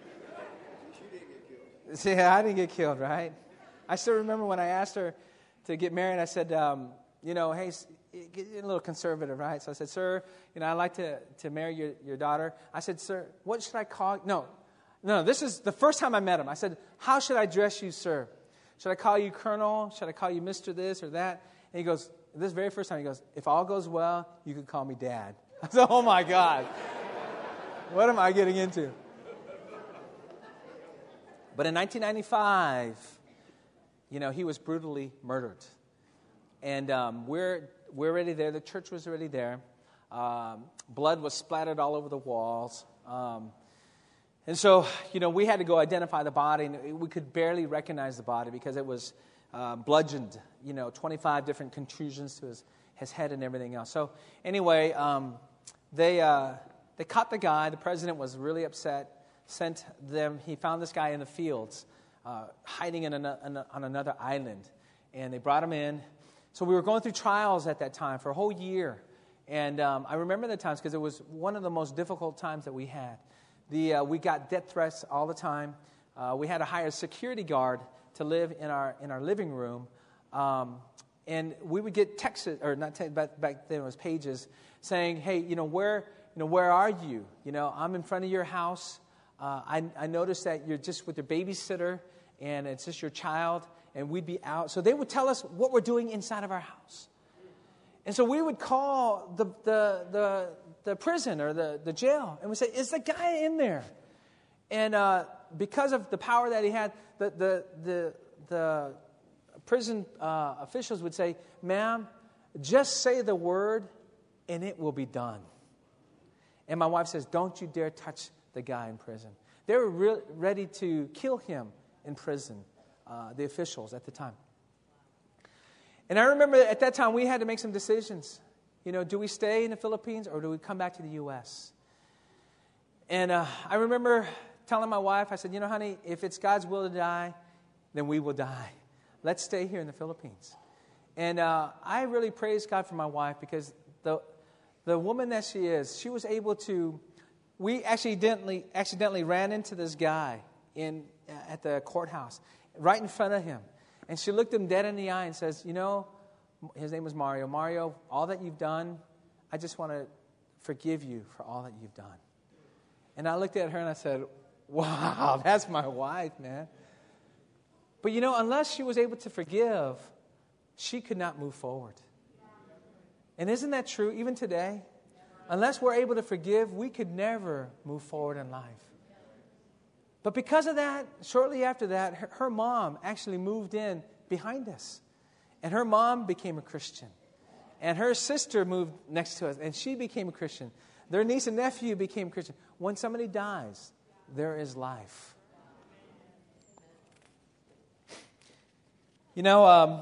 See, I didn't get killed, right? I still remember when I asked her to get married, I said, um, you know, hey, get a little conservative, right? So I said, sir, you know, I'd like to, to marry your, your daughter. I said, sir, what should I call you? No, no, this is the first time I met him. I said, how should I address you, sir? Should I call you Colonel? Should I call you Mister this or that? And he goes, this very first time, he goes, if all goes well, you could call me Dad. I said, oh my God. What am I getting into? But in nineteen ninety-five, you know, he was brutally murdered. And um, we're we're already there. The church was already there. Um, blood was splattered all over the walls. Um, and so, you know, we had to go identify the body. And we could barely recognize the body because it was uh, bludgeoned, you know, twenty-five different contusions to his, his head and everything else. So anyway, um, they uh, they caught the guy. The president was really upset. Sent them, he found this guy in the fields, uh, hiding in an, an, on another island. And they brought him in. So we were going through trials at that time for a whole year. And um, I remember the times because it was one of the most difficult times that we had. The uh, we got death threats all the time. Uh, we had to hire a security guard to live in our in our living room. Um, and we would get texts, or not texts, back, back then it was pages, saying, hey, you know, where, you know, where are you? You know, I'm in front of your house. Uh, I, I noticed that you're just with your babysitter, and it's just your child, and we'd be out. So they would tell us what we're doing inside of our house. And so we would call the the the, the prison or the, the jail, and we'd say, is the guy in there? And uh, because of the power that he had, the the the, the prison uh, officials would say, ma'am, just say the word, and it will be done. And my wife says, don't you dare touch the guy in prison. They were re- ready to kill him in prison, uh, the officials at the time. And I remember at that time we had to make some decisions. You know, do we stay in the Philippines or do we come back to the U S? And uh, I remember telling my wife, I said, you know, honey, if it's God's will to die, then we will die. Let's stay here in the Philippines. And uh, I really praise God for my wife because the the woman that she is, she was able to. We accidentally accidentally ran into this guy in uh, at the courthouse, right in front of him. And she looked him dead in the eye and says, you know, his name was Mario. Mario, all that you've done, I just want to forgive you for all that you've done. And I looked at her and I said, wow, that's my wife, man. But you know, unless she was able to forgive, she could not move forward. And isn't that true even today? Unless we're able to forgive, we could never move forward in life. But because of that, shortly after that, her, her mom actually moved in behind us. And her mom became a Christian. And her sister moved next to us, and she became a Christian. Their niece and nephew became Christian. When somebody dies, there is life. You know, um,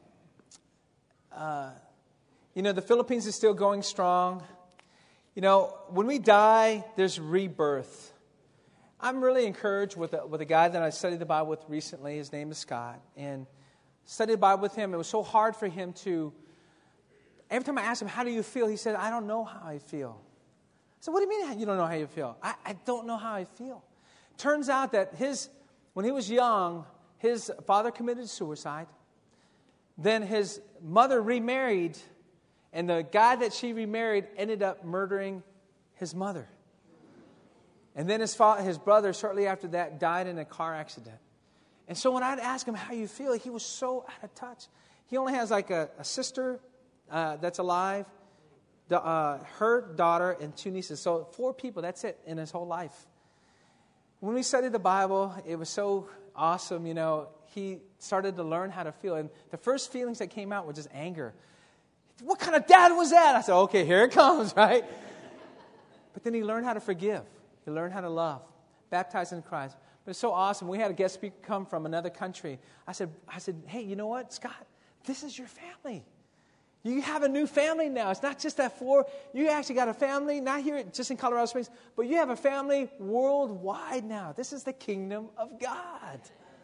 uh, you know, the Philippines is still going strong. You know, when we die, there's rebirth. I'm really encouraged with a, with a guy that I studied the Bible with recently. His name is Scott. And studied the Bible with him. It was so hard for him to, every time I asked him, how do you feel? He said, I don't know how I feel. I said, what do you mean you don't know how you feel? I, I don't know how I feel. Turns out that his, when he was young, his father committed suicide. Then his mother remarried, and the guy that she remarried ended up murdering his mother. And then his father, his brother, shortly after that, died in a car accident. And so when I'd ask him how you feel, he was so out of touch. He only has like a, a sister uh, that's alive, the, uh, her daughter, and two nieces. So four people, that's it in his whole life. When we studied the Bible, it was so awesome, you know. He started to learn how to feel. And the first feelings that came out were just anger. What kind of dad was that? I said, okay, here it comes, right? But then he learned how to forgive. He learned how to love. Baptized in Christ. But it's so awesome. We had a guest speaker come from another country. I said, I said, hey, you know what, Scott? This is your family. You have a new family now. It's not just that four. You actually got a family, not here just in Colorado Springs, but you have a family worldwide now. This is the kingdom of God.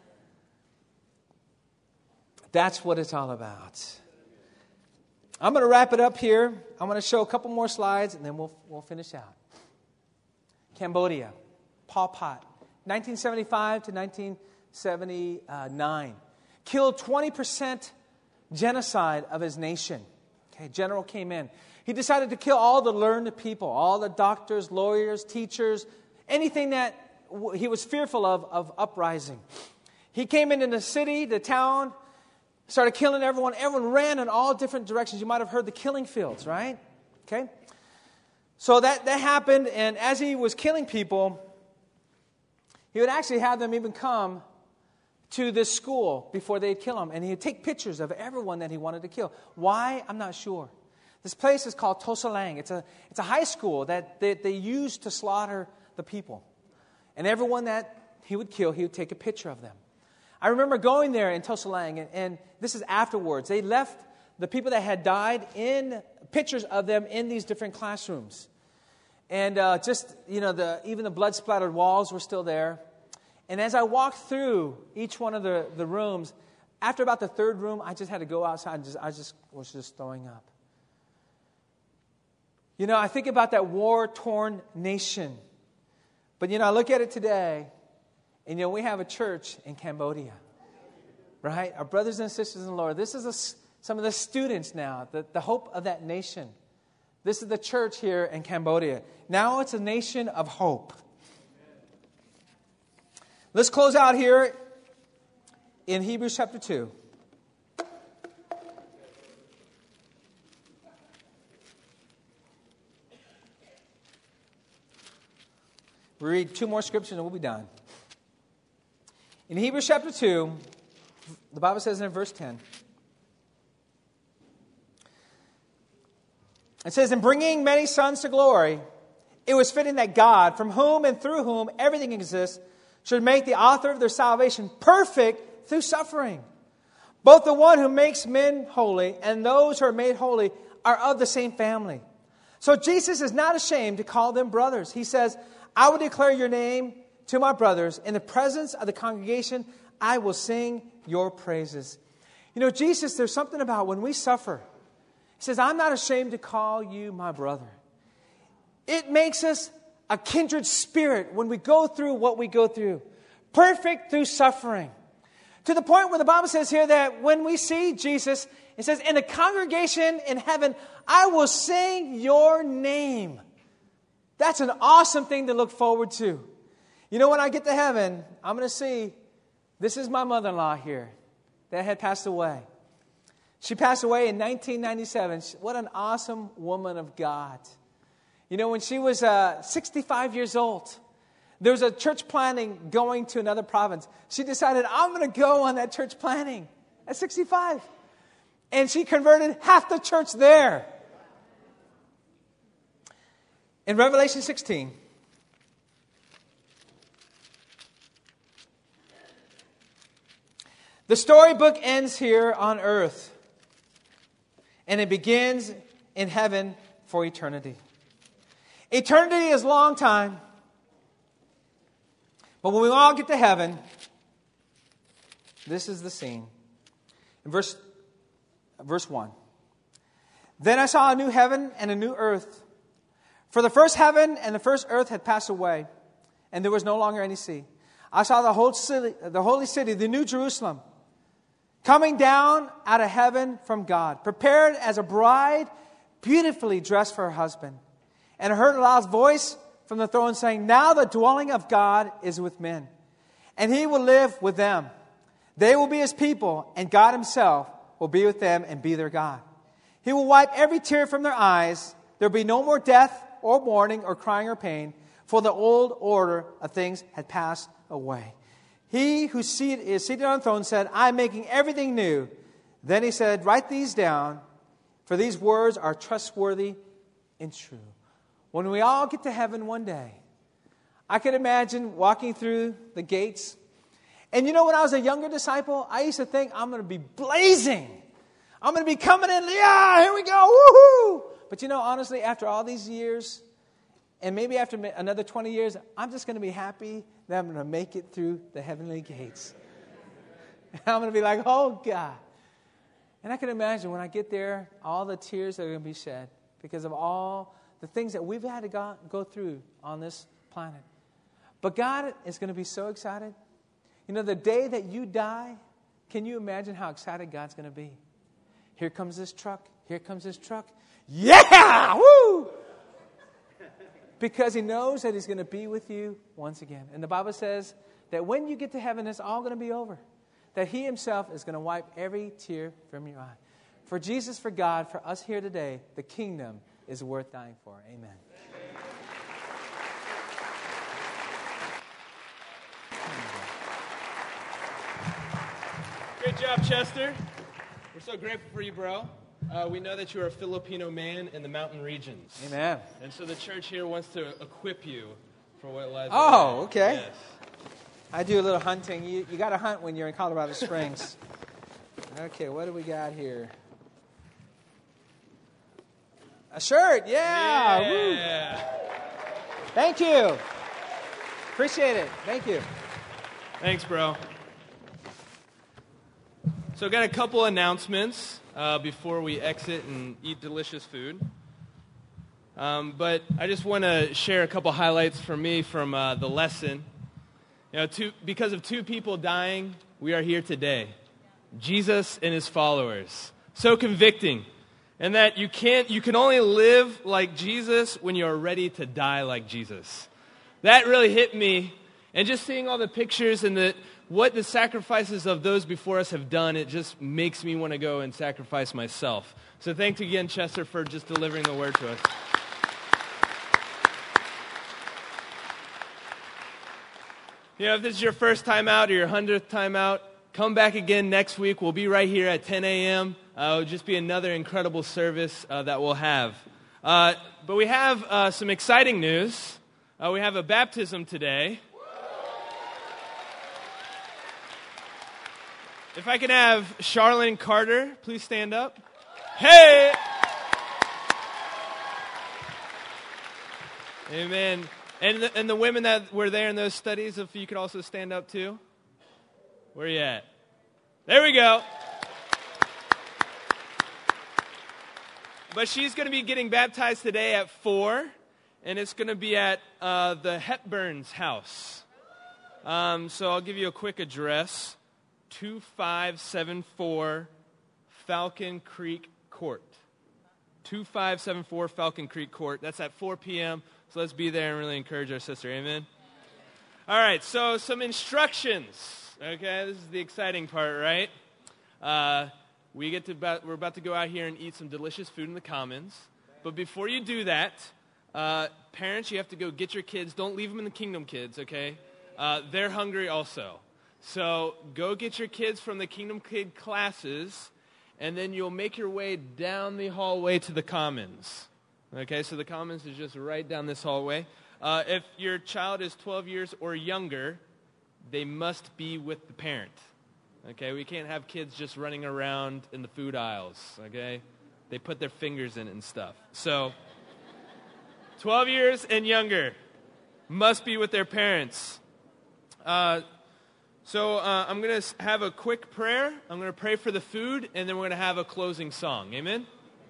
That's what it's all about. I'm going to wrap it up here. I'm going to show a couple more slides, and then we'll we'll finish out. Cambodia, Pol Pot, nineteen seventy-five to nineteen seventy-nine. Killed twenty percent genocide of his nation. Okay, general came in. He decided to kill all the learned people, all the doctors, lawyers, teachers, anything that w- he was fearful of, of uprising. He came into the city, the town, started killing everyone. Everyone ran in all different directions. You might have heard the killing fields, right? Okay. So that, that happened, and as he was killing people, he would actually have them even come to this school before they'd kill him. And he'd take pictures of everyone that he wanted to kill. Why? I'm not sure. This place is called Tosalang. It's a, it's a high school that they, they used to slaughter the people. And everyone that he would kill, he would take a picture of them. I remember going there in Tosalang, and, and this is afterwards. They left the people that had died in pictures of them in these different classrooms. And uh, just, you know, the even the blood-splattered walls were still there. And as I walked through each one of the, the rooms, after about the third room, I just had to go outside and just, I just was just throwing up. You know, I think about that war-torn nation. But, you know, I look at it today, and, you know, we have a church in Cambodia, right? Our brothers and sisters in the Lord. This is a, some of the students now, the, the hope of that nation. This is the church here in Cambodia. Now it's a nation of hope. Let's close out here in Hebrews chapter two. We read two more scriptures and we'll be done. In Hebrews chapter two, the Bible says in verse ten, it says, in bringing many sons to glory, it was fitting that God, from whom and through whom everything exists, should make the author of their salvation perfect through suffering. Both the one who makes men holy and those who are made holy are of the same family. So Jesus is not ashamed to call them brothers. He says, I will declare your name to my brothers. In the presence of the congregation, I will sing your praises. You know, Jesus, there's something about when we suffer. He says, I'm not ashamed to call you my brother. It makes us a kindred spirit when we go through what we go through. Perfect through suffering. To the point where the Bible says here that when we see Jesus, it says, in the congregation in heaven, I will sing your name. That's an awesome thing to look forward to. You know, when I get to heaven, I'm going to see, this is my mother-in-law here that had passed away. She passed away in nineteen ninety-seven. What an awesome woman of God. You know, when she was uh, sixty-five years old, there was a church planting going to another province. She decided, I'm going to go on that church planting at sixty-five. And she converted half the church there. In Revelation sixteen, the storybook ends here on earth, and it begins in heaven for eternity. Eternity is a long time, but when we all get to heaven, this is the scene. In verse, verse one, then I saw a new heaven and a new earth. For the first heaven and the first earth had passed away, and there was no longer any sea. I saw the whole city, the holy city, the new Jerusalem, coming down out of heaven from God, prepared as a bride, beautifully dressed for her husband. And I heard a loud voice from the throne saying, now the dwelling of God is with men, and He will live with them. They will be His people, and God Himself will be with them and be their God. He will wipe every tear from their eyes. There will be no more death, or mourning, or crying, or pain, for the old order of things had passed away. He who seat, is seated on the throne said, I am making everything new. Then He said, write these down, for these words are trustworthy and true. When we all get to heaven one day, I can imagine walking through the gates. And you know, when I was a younger disciple, I used to think I'm going to be blazing. I'm going to be coming in, yeah, here we go, woohoo! But you know, honestly, after all these years, and maybe after another twenty years, I'm just going to be happy that I'm going to make it through the heavenly gates. I'm going to be like, oh, God. And I can imagine when I get there, all the tears that are going to be shed because of all the things that we've had to go, go through on this planet. But God is going to be so excited. You know, the day that you die, can you imagine how excited God's going to be? Here comes this truck. Here comes this truck. Yeah! Woo! Because He knows that He's going to be with you once again. And the Bible says that when you get to heaven, it's all going to be over. That He Himself is going to wipe every tear from your eye. For Jesus, for God, for us here today, the kingdom is worth dying for. Amen. Great job, Chester. We're so grateful for you, bro. Uh, we know that you're a Filipino man in the mountain regions. Amen. And so the church here wants to equip you for what lies ahead. Oh, okay. Yes. I do a little hunting. You, you got to hunt when you're in Colorado Springs. Okay, what do we got here? A shirt, yeah. Yeah. Woo. Thank you. Appreciate it. Thank you. Thanks, bro. So, got a couple announcements uh, before we exit and eat delicious food. Um, but I just want to share a couple highlights for me from uh, the lesson. You know, two, because of two people dying, we are here today. Jesus and His followers. So convicting. And that you can't, you can only live like Jesus when you're ready to die like Jesus. That really hit me. And just seeing all the pictures and the what the sacrifices of those before us have done, it just makes me want to go and sacrifice myself. So thanks again, Chester, for just delivering the word to us. You know, if this is your first time out or your hundredth time out, come back again next week. We'll be right here at ten a.m. Uh, it'll just be another incredible service uh, that we'll have. Uh, but we have uh, some exciting news. Uh, we have a baptism today. If I can have Charlene Carter, please stand up. Hey! Amen. And the, and the women that were there in those studies, if you could also stand up too. Where are you at? There we go. But she's going to be getting baptized today at four, and it's going to be at uh, the Hepburn's house. Um, so I'll give you a quick address. two five seven four Falcon Creek Court. two five seven four Falcon Creek Court. That's at four p.m., so let's be there and really encourage our sister. Amen? All right, so some instructions. Okay, this is the exciting part, right? Uh, we get to about, we're about to go out here and eat some delicious food in the Commons. But before you do that, Uh, parents, you have to go get your kids. Don't leave them in the Kingdom Kids, okay? Uh, they're hungry also. So go get your kids from the Kingdom Kid classes, and then you'll make your way down the hallway to the Commons. Okay, so the Commons is just right down this hallway. Uh, if your child is twelve years or younger, they must be with the parent. Okay, we can't have kids just running around in the food aisles, okay? They put their fingers in it and stuff. So, twelve years and younger must be with their parents. Uh, so uh, I'm going to have a quick prayer. I'm going to pray for the food, and then we're going to have a closing song. Amen?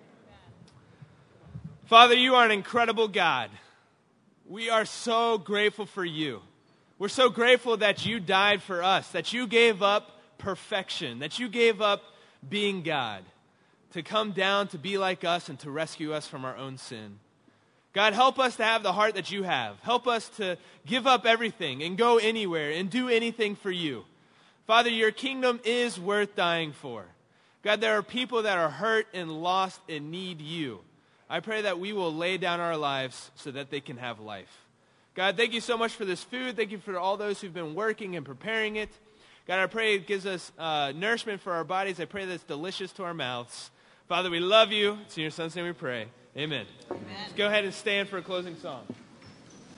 Father, you are an incredible God. We are so grateful for you. We're so grateful that you died for us, that you gave up perfection, that you gave up being God to come down to be like us and to rescue us from our own sin. God, help us to have the heart that you have. Help us to give up everything and go anywhere and do anything for you. Father, your kingdom is worth dying for. God, there are people that are hurt and lost and need you. I pray that we will lay down our lives so that they can have life. God, thank you so much for this food. Thank you for all those who've been working and preparing it. God, I pray it gives us uh, nourishment for our bodies. I pray that it's delicious to our mouths. Father, we love you. It's in your son's name we pray. Amen. Amen. Let's go ahead and stand for a closing song.